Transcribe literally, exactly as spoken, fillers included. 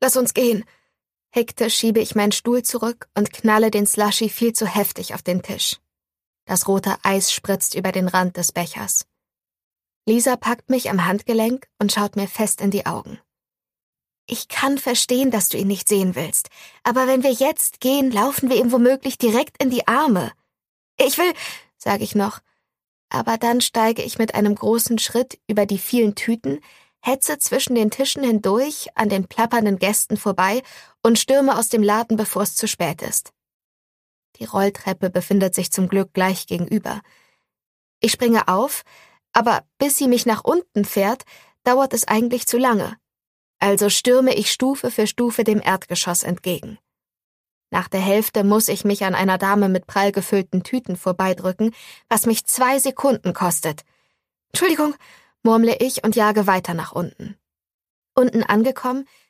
lass uns gehen. Hektisch schiebe ich meinen Stuhl zurück und knalle den Slushie viel zu heftig auf den Tisch. Das rote Eis spritzt über den Rand des Bechers. Lisa packt mich am Handgelenk und schaut mir fest in die Augen. Ich kann verstehen, dass du ihn nicht sehen willst, aber wenn wir jetzt gehen, laufen wir ihm womöglich direkt in die Arme. Ich will, sage ich noch, aber dann steige ich mit einem großen Schritt über die vielen Tüten, hetze zwischen den Tischen hindurch, an den plappernden Gästen vorbei und stürme aus dem Laden, bevor es zu spät ist. Die Rolltreppe befindet sich zum Glück gleich gegenüber. Ich springe auf, aber bis sie mich nach unten fährt, dauert es eigentlich zu lange. Also stürme ich Stufe für Stufe dem Erdgeschoss entgegen. Nach der Hälfte muss ich mich an einer Dame mit prall gefüllten Tüten vorbeidrücken, was mich zwei Sekunden kostet. Entschuldigung, murmle ich und jage weiter nach unten. Unten angekommen,